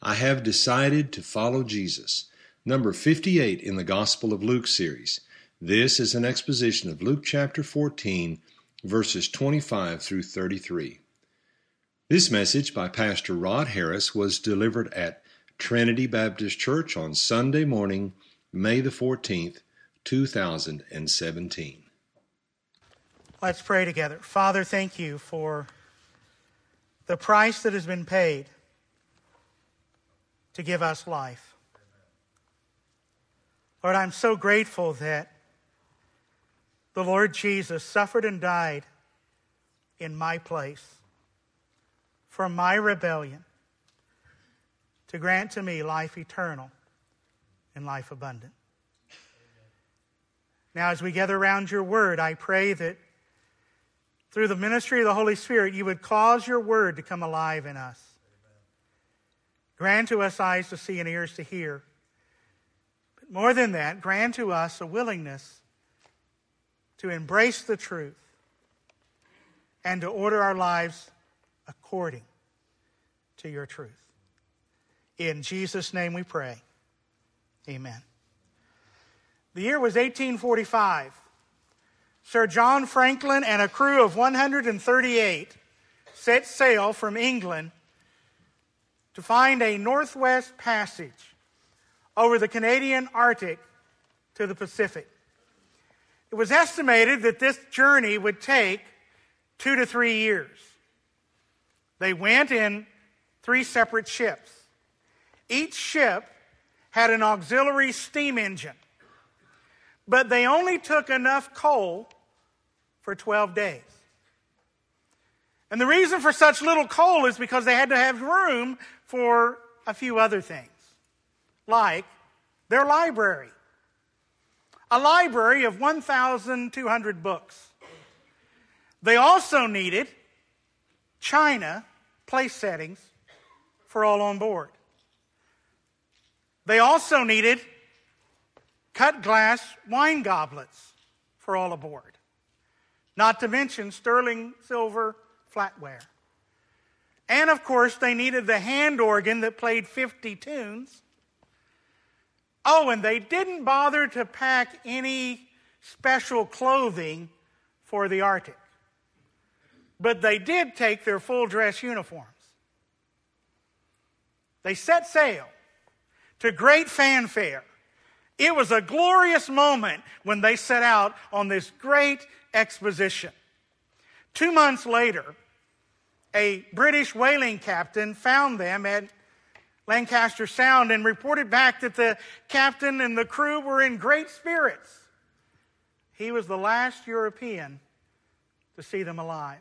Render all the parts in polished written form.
I have decided to follow Jesus. Number 58 in the Gospel of Luke series. This is an exposition of Luke chapter 14, verses 25 through 33. This message by Pastor Rod Harris was delivered at Trinity Baptist Church on Sunday morning, May the 14th, 2017. Let's pray together. Father, thank you for the price that has been paid to give us life. Lord, I'm so grateful that the Lord Jesus suffered and died in my place for my rebellion to grant to me life eternal and life abundant. Now, as we gather around your word, I pray that through the ministry of the Holy Spirit, you would cause your word to come alive in us. Grant to us eyes to see and ears to hear. But more than that, grant to us a willingness to embrace the truth and to order our lives according to your truth. In Jesus' name we pray. Amen. The year was 1845. Sir John Franklin and a crew of 138 set sail from England to find a northwest passage over the Canadian Arctic to the Pacific. It was estimated that this journey would take 2 to 3 years. They went in 3 separate ships. Each ship had an auxiliary steam engine, but they only took enough coal for 12 days. And the reason for such little coal is because they had to have room for a few other things, like their library. A library of 1,200 books. They also needed china place settings for all on board. They also needed cut glass wine goblets for all aboard. Not to mention sterling silver flatware. And of course, they needed the hand organ that played 50 tunes. Oh, and they didn't bother to pack any special clothing for the Arctic. But they did take their full dress uniforms. They set sail to great fanfare. It was a glorious moment when they set out on this great expedition. 2 months later, a British whaling captain found them at Lancaster Sound and reported back that the captain and the crew were in great spirits. He was the last European to see them alive.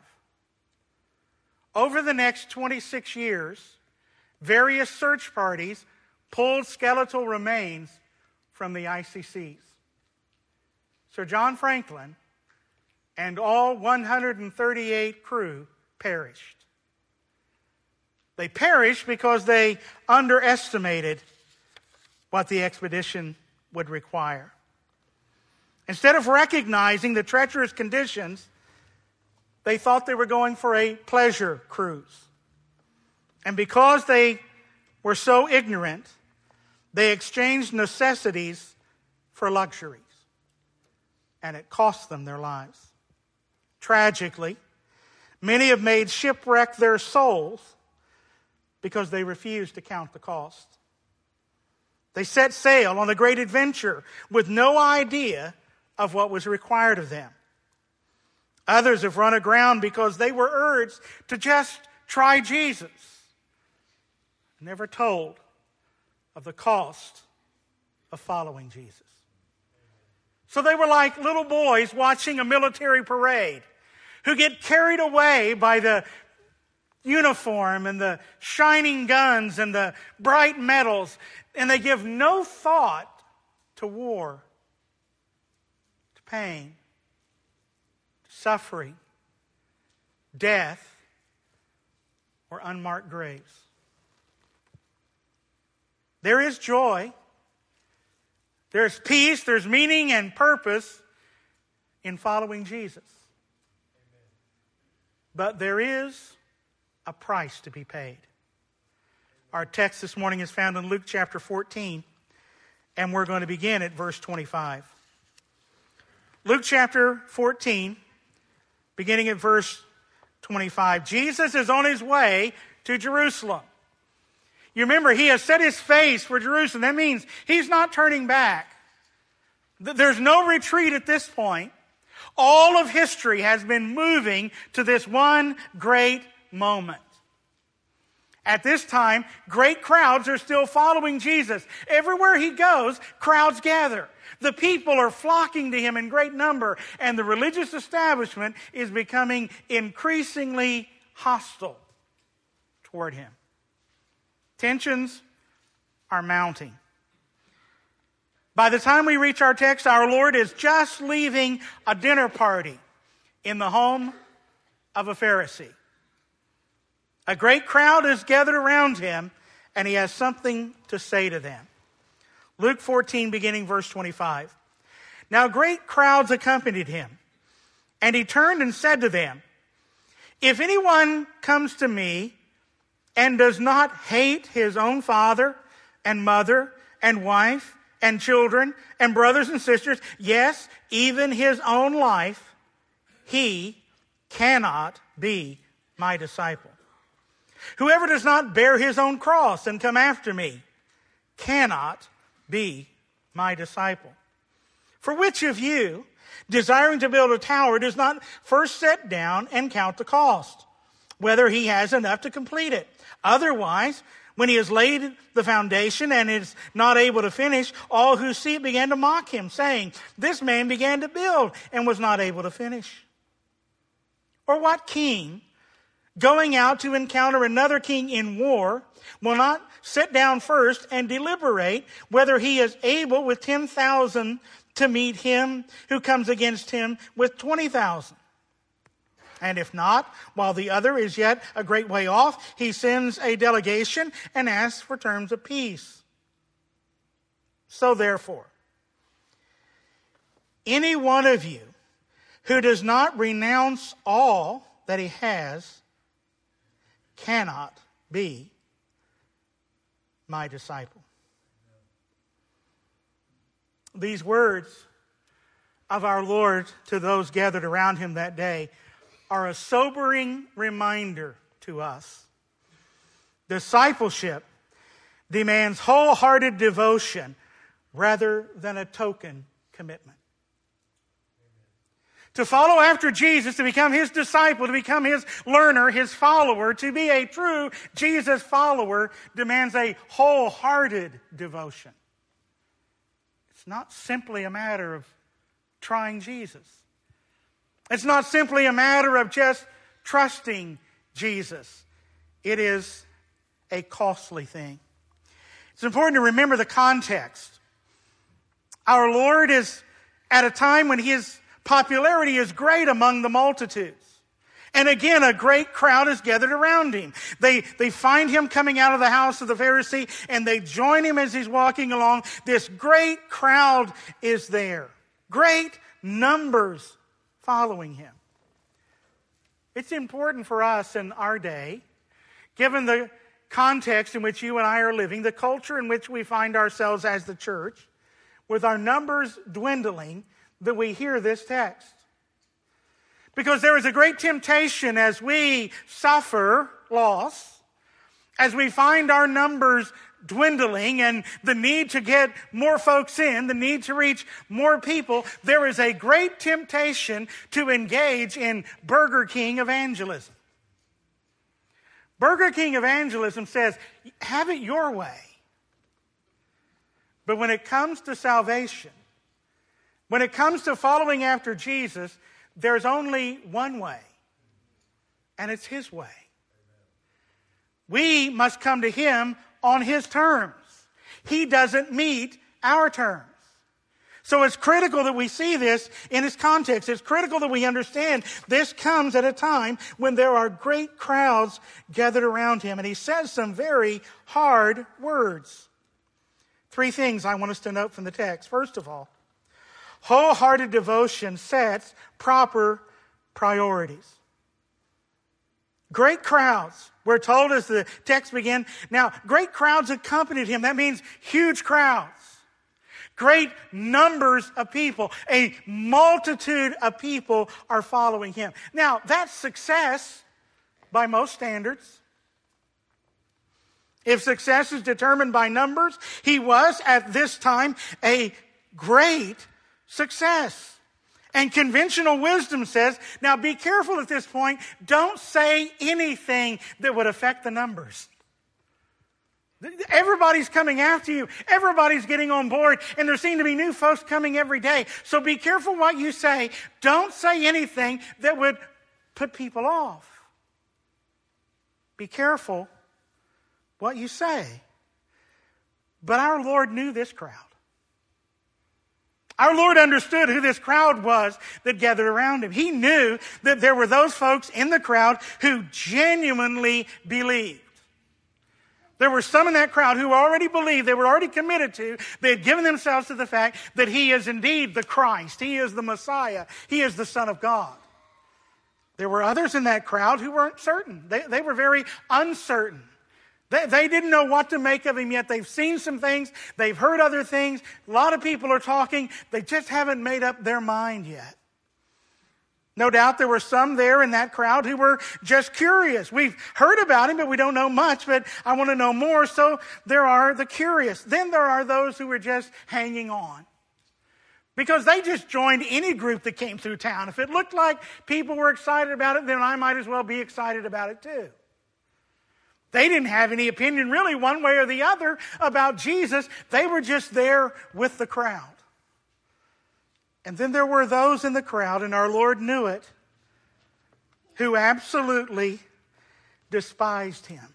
Over the next 26 years, various search parties pulled skeletal remains from the icy seas. Sir John Franklin and all 138 crew perished. They perished because they underestimated what the expedition would require. Instead of recognizing the treacherous conditions, they thought they were going for a pleasure cruise. And because they were so ignorant, they exchanged necessities for luxuries. And it cost them their lives. Tragically, many have made shipwreck their souls because they refused to count the cost. They set sail on the great adventure with no idea of what was required of them. Others have run aground because they were urged to just try Jesus, never told of the cost of following Jesus. So they were like little boys watching a military parade who get carried away by the uniform and the shining guns and the bright medals, and they give no thought to war, to pain, to suffering, death, or unmarked graves. There is joy, there's peace, there's meaning and purpose in following Jesus. But there is a price to be paid. Our text this morning is found in Luke chapter 14, and we're going to begin at verse 25. Luke chapter 14, beginning at verse 25. Jesus is on his way to Jerusalem. You remember, he has set his face for Jerusalem. That means he's not turning back. There's no retreat at this point. All of history has been moving to this one great moment. At this time, great crowds are still following Jesus. Everywhere he goes, crowds gather. The people are flocking to him in great number, and the religious establishment is becoming increasingly hostile toward him. Tensions are mounting. By the time we reach our text, our Lord is just leaving a dinner party in the home of a Pharisee. A great crowd is gathered around him, and he has something to say to them. Luke 14, beginning verse 25. Now great crowds accompanied him, and he turned and said to them, "If anyone comes to me and does not hate his own father and mother and wife and children and brothers and sisters, yes, even his own life, he cannot be my disciple. Whoever does not bear his own cross and come after me cannot be my disciple. For which of you, desiring to build a tower, does not first sit down and count the cost, whether he has enough to complete it? Otherwise, when he has laid the foundation and is not able to finish, all who see it began to mock him, saying, 'This man began to build and was not able to finish.' Or what king, going out to encounter another king in war, will not sit down first and deliberate whether he is able with 10,000 to meet him who comes against him with 20,000? And if not, while the other is yet a great way off, he sends a delegation and asks for terms of peace. So therefore, any one of you who does not renounce all that he has cannot be my disciple." These words of our Lord to those gathered around him that day are a sobering reminder to us. Discipleship demands wholehearted devotion rather than a token commitment. To follow after Jesus, to become his disciple, to become his learner, his follower, to be a true Jesus follower demands a wholehearted devotion. It's not simply a matter of trying Jesus. It's not simply a matter of just trusting Jesus. It is a costly thing. It's important to remember the context. Our Lord is at a time when his popularity is great among the multitudes. And again, a great crowd is gathered around him. They find him coming out of the house of the Pharisee, and they join him as he's walking along. This great crowd is there. Great numbers following him. It's important for us in our day, given the context in which you and I are living, the culture in which we find ourselves as the church, with our numbers dwindling, that we hear this text. Because there is a great temptation as we suffer loss, as we find our numbers dwindling and the need to get more folks in, the need to reach more people, there is a great temptation to engage in Burger King evangelism. Burger King evangelism says, have it your way. But when it comes to salvation, when it comes to following after Jesus, there's only one way, and it's his way. We must come to him on his terms. He doesn't meet our terms. So it's critical that we see this in its context. It's critical that we understand this comes at a time when there are great crowds gathered around him, and he says some very hard words. 3 things I want us to note from the text. First of all, wholehearted devotion sets proper priorities. Great crowds We're told as the text begins, now great crowds accompanied him. That means huge crowds. Great numbers of people. A multitude of people are following him. Now, that's success by most standards. If success is determined by numbers, he was at this time a great success. And conventional wisdom says, now be careful at this point. Don't say anything that would affect the numbers. Everybody's coming after you. Everybody's getting on board. And there seem to be new folks coming every day. So be careful what you say. Don't say anything that would put people off. Be careful what you say. But our Lord knew this crowd. Our Lord understood who this crowd was that gathered around him. He knew that there were those folks in the crowd who genuinely believed. There were some in that crowd who already believed, they were already committed to, they had given themselves to the fact that he is indeed the Christ, he is the Messiah, he is the Son of God. There were others in that crowd who weren't certain. They were very uncertain. They didn't know what to make of him yet. They've seen some things. They've heard other things. A lot of people are talking. They just haven't made up their mind yet. No doubt there were some there in that crowd who were just curious. We've heard about him, but we don't know much, but I want to know more. So there are the curious. Then there are those who were just hanging on. Because they just joined any group that came through town. If it looked like people were excited about it, then I might as well be excited about it too. They didn't have any opinion really one way or the other about Jesus. They were just there with the crowd. And then there were those in the crowd, and our Lord knew it, who absolutely despised him.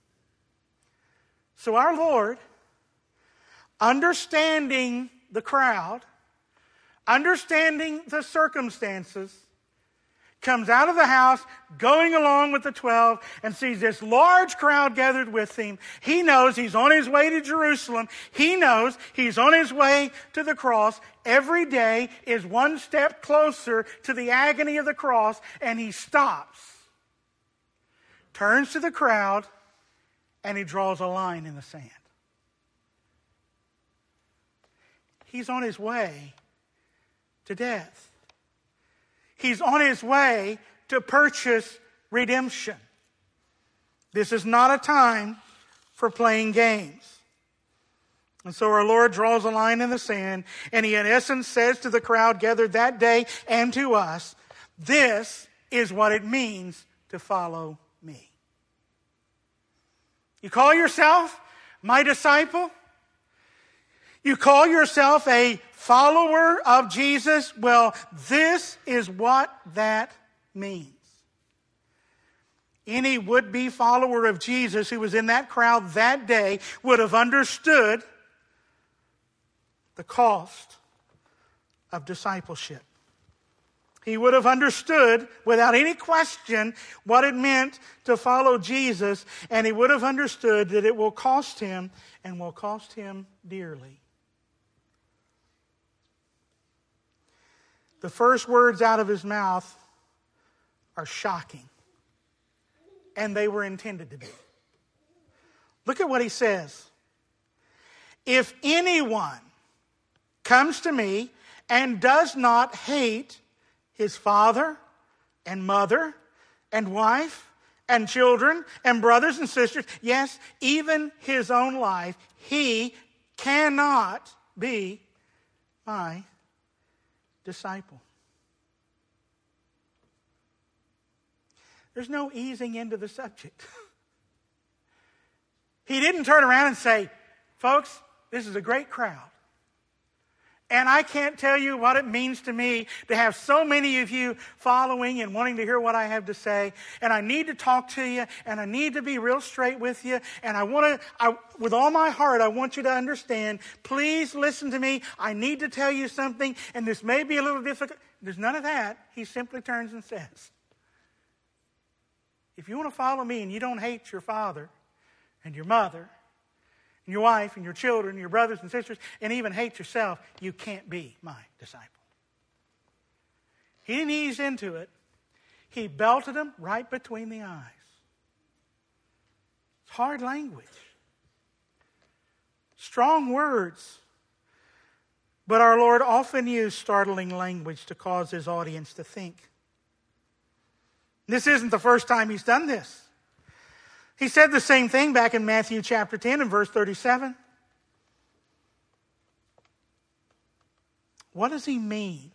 So our Lord, understanding the crowd, understanding the circumstances, comes out of the house, going along with the 12, and sees this large crowd gathered with him. He knows he's on his way to Jerusalem. He knows he's on his way to the cross. Every day is one step closer to the agony of the cross, and he stops, turns to the crowd, and he draws a line in the sand. He's on his way to death. He's on his way to purchase redemption. This is not a time for playing games. And so our Lord draws a line in the sand, and he in essence says to the crowd gathered that day and to us, this is what it means to follow me. You call yourself my disciple? You call yourself a follower of Jesus? Well, this is what that means. Any would-be follower of Jesus who was in that crowd that day would have understood the cost of discipleship. He would have understood without any question what it meant to follow Jesus, and he would have understood that it will cost him and will cost him dearly. The first words out of his mouth are shocking. And they were intended to be. Look at what he says. If anyone comes to me and does not hate his father and mother and wife and children and brothers and sisters, yes, even his own life, he cannot be my disciple. There's no easing into the subject. He didn't turn around and say, folks, this is a great crowd. And I can't tell you what it means to me to have so many of you following and wanting to hear what I have to say. And I need to talk to you, and I need to be real straight with you. And with all my heart, I want you to understand. Please listen to me. I need to tell you something, and this may be a little difficult. There's none of that. He simply turns and says, if you want to follow me and you don't hate your father and your mother and your wife and your children and your brothers and sisters and even hate yourself, you can't be my disciple. He didn't ease into it. He belted them right between the eyes. Hard language. Strong words. But our Lord often used startling language to cause his audience to think. This isn't the first time he's done this. He said the same thing back in Matthew chapter 10 and verse 37. What does he mean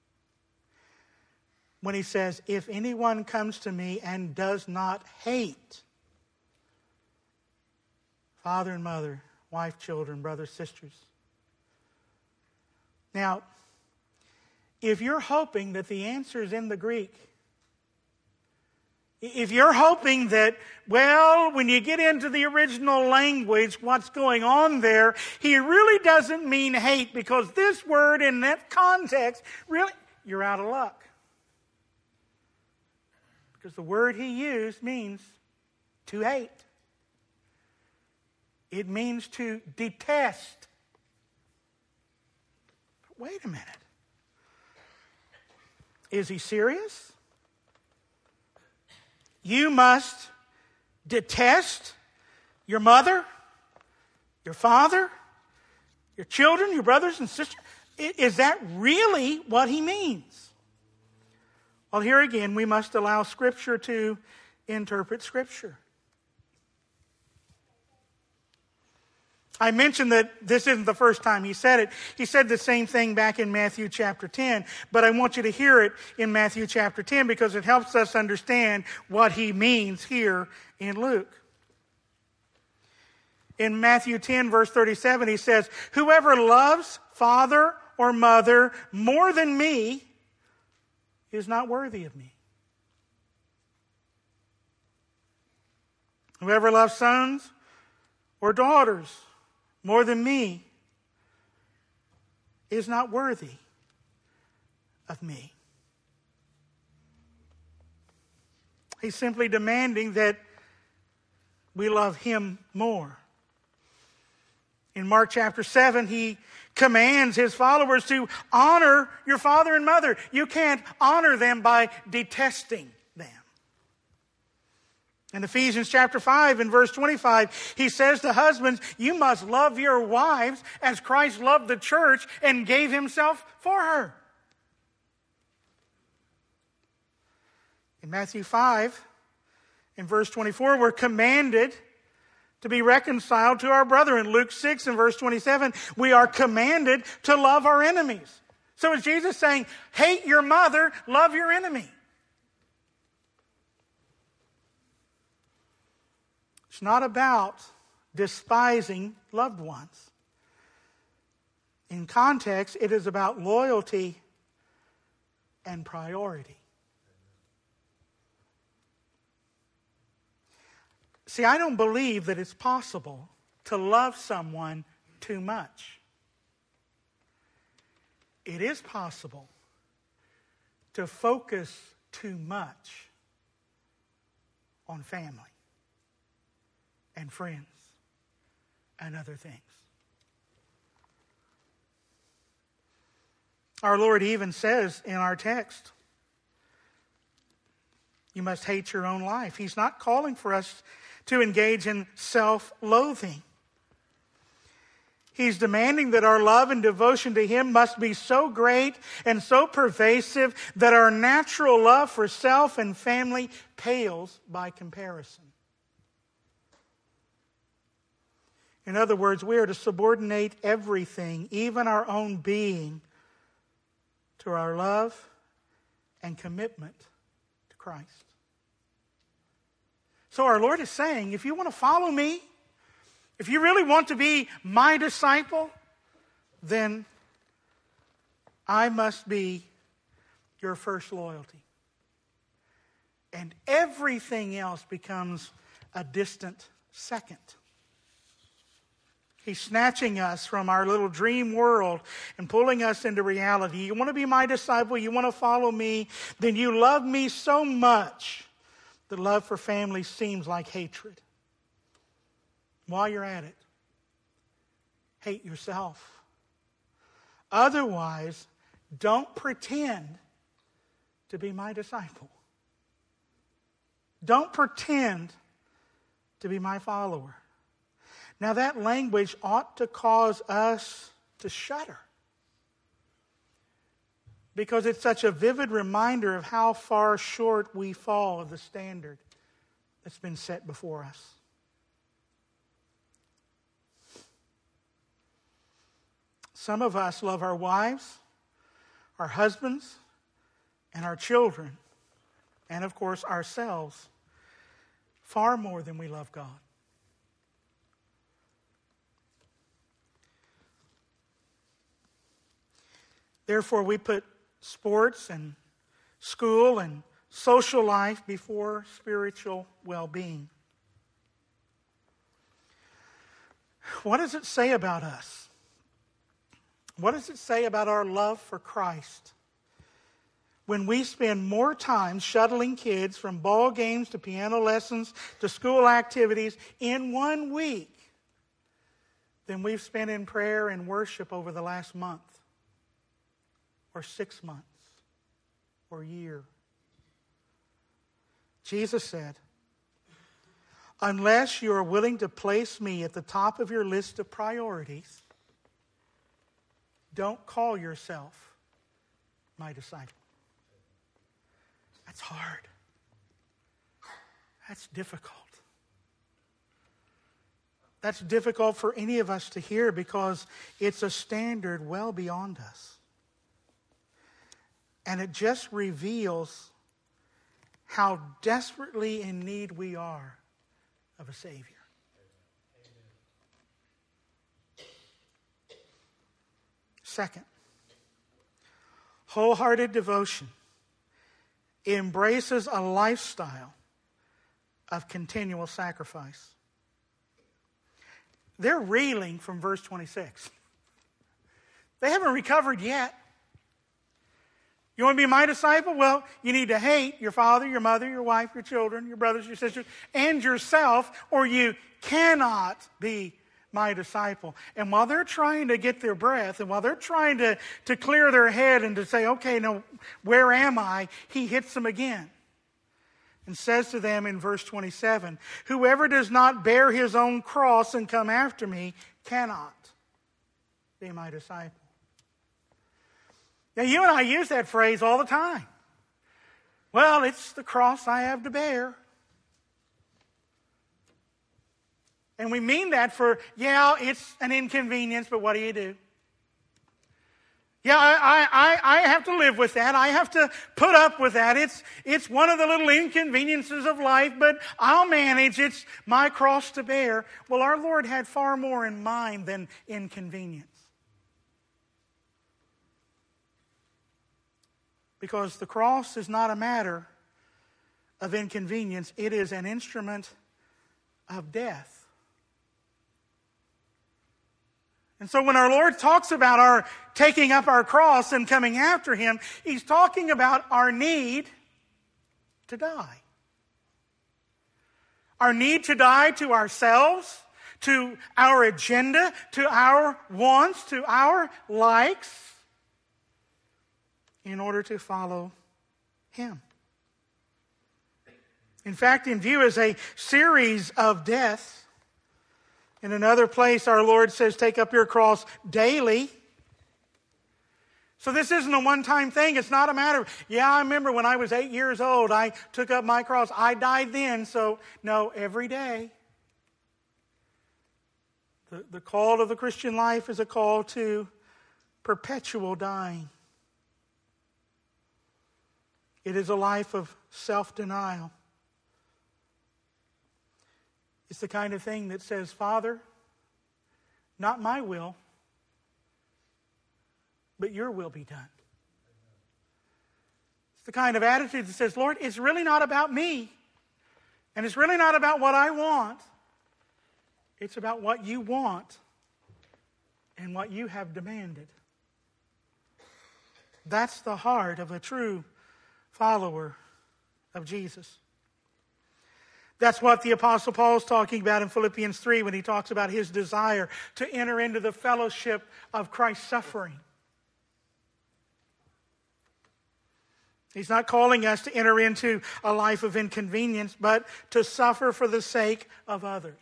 when he says, if anyone comes to me and does not hate father and mother, wife, children, brothers, sisters? Now, if you're hoping that the answer is in the Greek, if you're hoping that, well, when you get into the original language, what's going on there, he really doesn't mean hate, because this word in that context, really, you're out of luck. Because the word he used means to hate. It means to detest. But wait a minute. Is he serious? You must detest your mother, your father, your children, your brothers and sisters. Is that really what he means? Well, here again, we must allow Scripture to interpret Scripture. I mentioned that this isn't the first time he said it. He said the same thing back in Matthew chapter 10, but I want you to hear it in Matthew chapter 10 because it helps us understand what he means here in Luke. In Matthew 10 verse 37, he says, whoever loves father or mother more than me is not worthy of me. Whoever loves sons or daughters more than me is not worthy of me. He's simply demanding that we love him more. In Mark chapter 7, he commands his followers to honor your father and mother. You can't honor them by detesting them. In Ephesians chapter 5 and verse 25, he says to husbands, you must love your wives as Christ loved the church and gave himself for her. In Matthew 5 and verse 24, we're commanded to be reconciled to our brother. In Luke 6 and verse 27, we are commanded to love our enemies. So is Jesus saying, hate your mother, love your enemy? It's not about despising loved ones. In context, it is about loyalty and priority. See, I don't believe that it's possible to love someone too much. It is possible to focus too much on family and friends and other things. Our Lord even says in our text, you must hate your own life. He's not calling for us to engage in self-loathing. He's demanding that our love and devotion to him must be so great and so pervasive that our natural love for self and family pales by comparison. In other words, we are to subordinate everything, even our own being, to our love and commitment to Christ. So our Lord is saying, if you want to follow me, if you really want to be my disciple, then I must be your first loyalty. And everything else becomes a distant second. He's snatching us from our little dream world and pulling us into reality. You want to be my disciple, you want to follow me, then you love me so much that love for family seems like hatred. While you're at it, hate yourself. Otherwise, don't pretend to be my disciple. Don't pretend to be my follower. Now that language ought to cause us to shudder, because it's such a vivid reminder of how far short we fall of the standard that's been set before us. Some of us love our wives, our husbands, and our children, and of course ourselves, far more than we love God. Therefore, we put sports and school and social life before spiritual well-being. What does it say about us? What does it say about our love for Christ when we spend more time shuttling kids from ball games to piano lessons to school activities in 1 week than we've spent in prayer and worship over the last month or 6 months or year? Jesus said, unless you are willing to place me at the top of your list of priorities, don't call yourself my disciple. That's hard. That's difficult. That's difficult for any of us to hear because it's a standard well beyond us. And it just reveals how desperately in need we are of a Savior. Second, wholehearted devotion embraces a lifestyle of continual sacrifice. They're reeling from verse 26. They haven't recovered yet. You want to be my disciple? Well, you need to hate your father, your mother, your wife, your children, your brothers, your sisters, and yourself, or you cannot be my disciple. And while they're trying to get their breath, and while they're trying to clear their head and to say, okay, now, where am I? He hits them again and says to them in verse 27, whoever does not bear his own cross and come after me cannot be my disciple. Now, you and I use that phrase all the time. Well, it's the cross I have to bear. And we mean that for, yeah, it's an inconvenience, but what do you do? Yeah, I have to live with that. I have to put up with that. It's one of the little inconveniences of life, but I'll manage. It's my cross to bear. Well, our Lord had far more in mind than inconvenience. Because the cross is not a matter of inconvenience. It is an instrument of death. And so when our Lord talks about our taking up our cross and coming after Him, He's talking about our need to die. Our need to die to ourselves, to our agenda, to our wants, to our likes, in order to follow Him. In fact, in view as a series of deaths, in another place, our Lord says, take up your cross daily. So this isn't a one-time thing. It's not a matter of, yeah, I remember when I was 8 years old, I took up my cross. I died then. So, no, every day. The call to the Christian life is a call to perpetual dying. It is a life of self-denial. It's the kind of thing that says, Father, not my will, but your will be done. It's the kind of attitude that says, Lord, it's really not about me, and it's really not about what I want. It's about what you want and what you have demanded. That's the heart of a true follower of Jesus. That's what the Apostle Paul is talking about in Philippians 3 when he talks about his desire to enter into the fellowship of Christ's suffering. He's not calling us to enter into a life of inconvenience, but to suffer for the sake of others.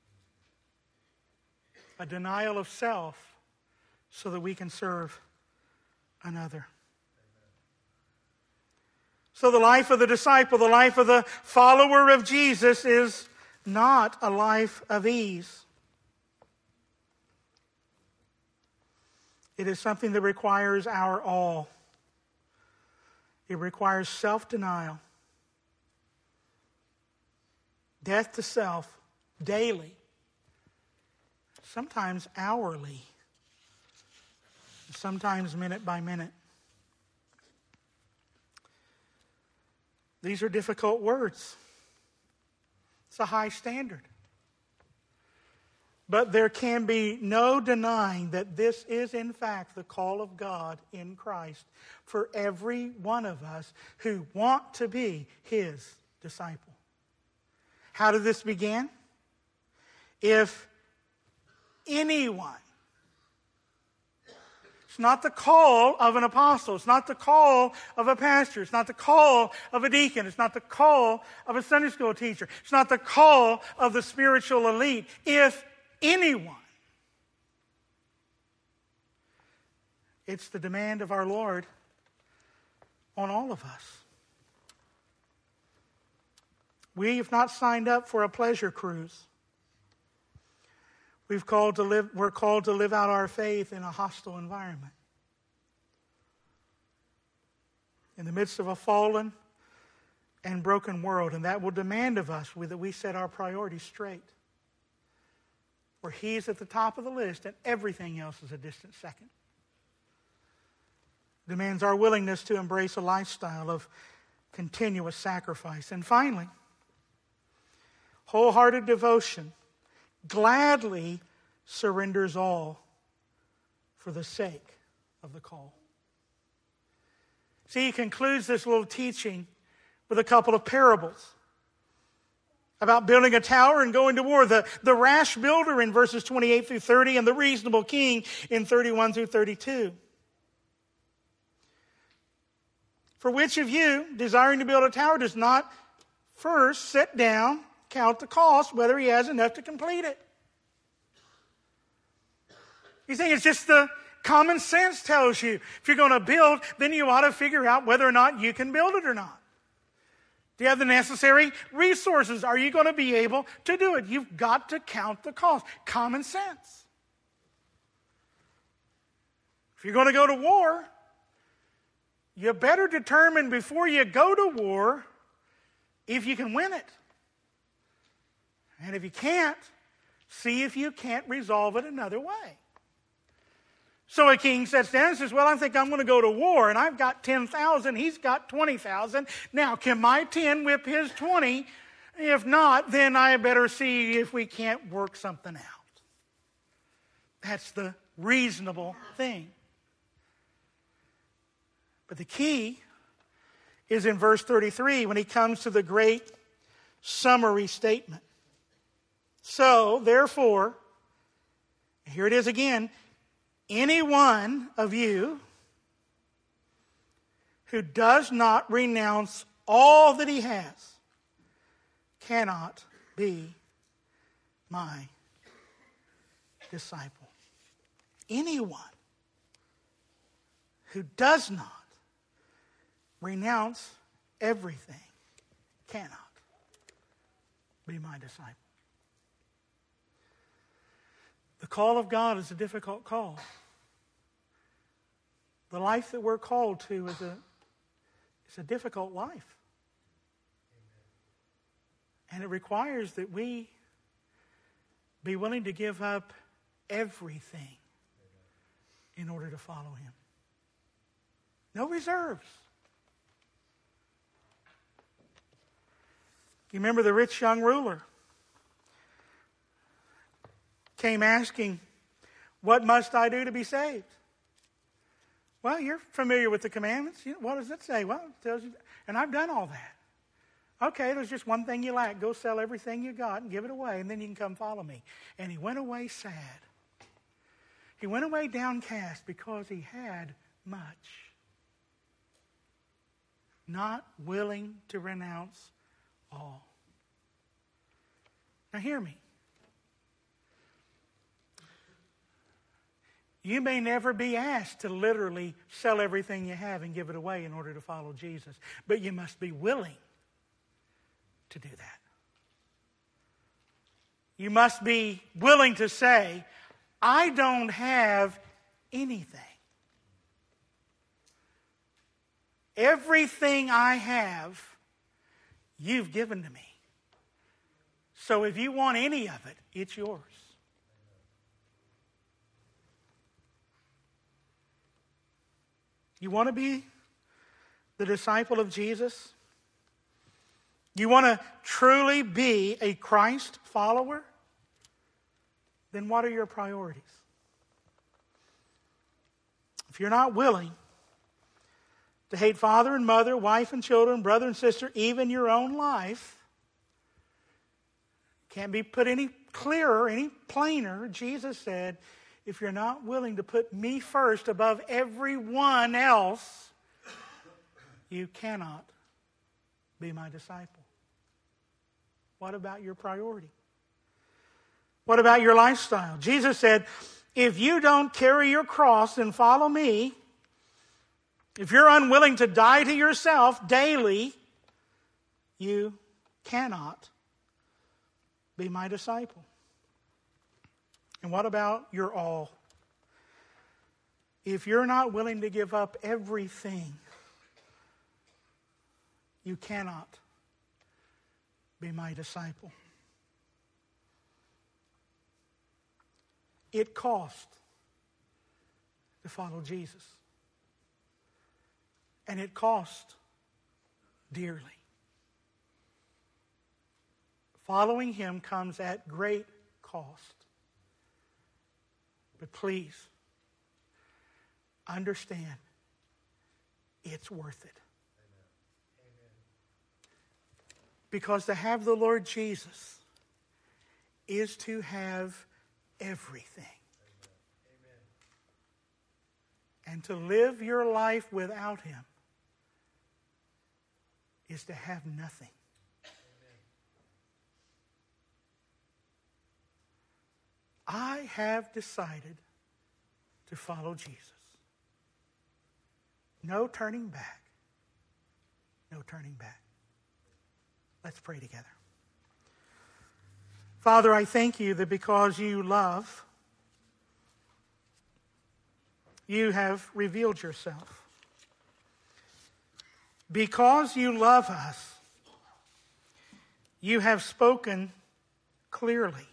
A denial of self so that we can serve another. So the life of the disciple, the life of the follower of Jesus is not a life of ease. It is something that requires our all. It requires self-denial, death to self daily, sometimes hourly, sometimes minute by minute. These are difficult words. It's a high standard. But there can be no denying that this is in fact the call of God in Christ for every one of us who want to be His disciple. How did this begin? If anyone, it's not the call of an apostle. It's not the call of a pastor. It's not the call of a deacon. It's not the call of a Sunday school teacher. It's not the call of the spiritual elite. If anyone, it's the demand of our Lord on all of us. We have not signed up for a pleasure cruise. We're called to live out our faith in a hostile environment. In the midst of a fallen and broken world. And that will demand of us that we set our priorities straight. Where He's at the top of the list and everything else is a distant second. Demands our willingness to embrace a lifestyle of continuous sacrifice. And finally, wholehearted devotion gladly surrenders all for the sake of the call. See, he concludes this little teaching with a couple of parables about building a tower and going to war. The rash builder in verses 28 through 30 and the reasonable king in 31 through 32. For which of you, desiring to build a tower, does not first sit down, count the cost, whether he has enough to complete it? You think it's just the common sense tells you. If you're going to build, then you ought to figure out whether or not you can build it or not. Do you have the necessary resources? Are you going to be able to do it? You've got to count the cost. Common sense. If you're going to go to war, you better determine before you go to war if you can win it. And if you can't, see if you can't resolve it another way. So a king sits down and says, well, I think I'm going to go to war, and I've got 10,000, he's got 20,000. Now, can my 10 whip his 20? If not, then I better see if we can't work something out. That's the reasonable thing. But the key is in verse 33 when he comes to the great summary statement. So, therefore, here it is again, any one of you who does not renounce all that he has cannot be my disciple. Anyone who does not renounce everything cannot be my disciple. The call of God is a difficult call. The life that we're called to is a difficult life. And it requires that we be willing to give up everything in order to follow Him. No reserves. You remember the rich young ruler came asking, what must I do to be saved? Well, you're familiar with the commandments. What does it say? Well, it tells you, and I've done all that. Okay, there's just one thing you lack. Go sell everything you got and give it away, and then you can come follow me. And he went away sad. He went away downcast because he had much. not willing to renounce all. Now hear me. You may never be asked to literally sell everything you have and give it away in order to follow Jesus, but you must be willing to do that. You must be willing to say, I don't have anything. Everything I have, you've given to me. So if you want any of it, it's yours. You want to be the disciple of Jesus? You want to truly be a Christ follower? Then what are your priorities? If you're not willing to hate father and mother, wife and children, brother and sister, even your own life, can't be put any clearer, any plainer. Jesus said, if you're not willing to put me first above everyone else, you cannot be my disciple. What about your priority? What about your lifestyle? Jesus said, if you don't carry your cross and follow me, if you're unwilling to die to yourself daily, you cannot be my disciple. And what about your all? If you're not willing to give up everything, you cannot be my disciple. It cost to follow Jesus. And it cost dearly. Following him comes at great cost. But please, understand, it's worth it. Because to have the Lord Jesus is to have everything. And to live your life without him is to have nothing. I have decided to follow Jesus. No turning back. No turning back. Let's pray together. Father, I thank you that because you love, you have revealed yourself. Because you love us, you have spoken clearly.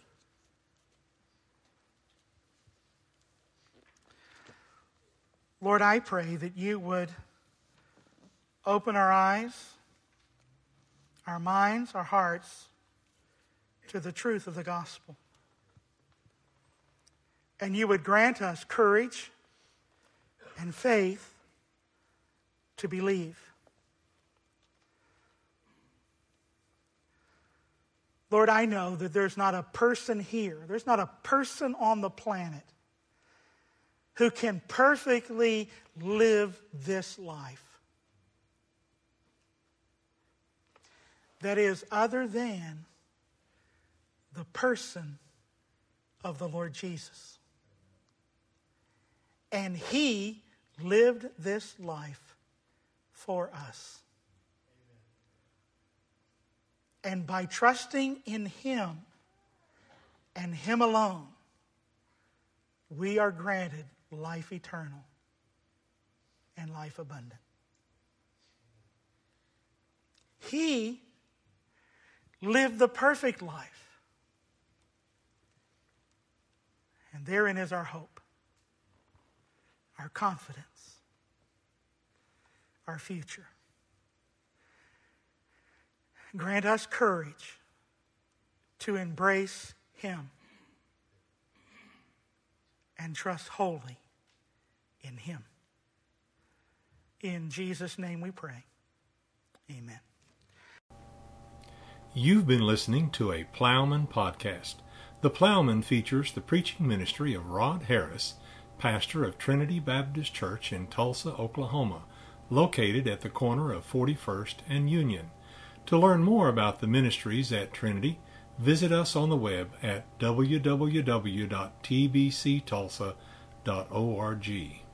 Lord, I pray that you would open our eyes, our minds, our hearts to the truth of the gospel. And you would grant us courage and faith to believe. Lord, I know that there's not a person here, there's not a person on the planet who can perfectly live this life that is other than the person of the Lord Jesus. And he lived this life for us. And by trusting in him and him alone, we are granted life eternal and life abundant. He lived the perfect life. And therein is our hope, our confidence, our future. Grant us courage to embrace him and trust wholly in him. In Jesus' name we pray. Amen. You've been listening to a Plowman podcast. The Plowman features the preaching ministry of Rod Harris, pastor of Trinity Baptist Church in Tulsa, Oklahoma. located at the corner of 41st and Union. To learn more about the ministries at Trinity, visit us on the web at www.tbctulsa.org.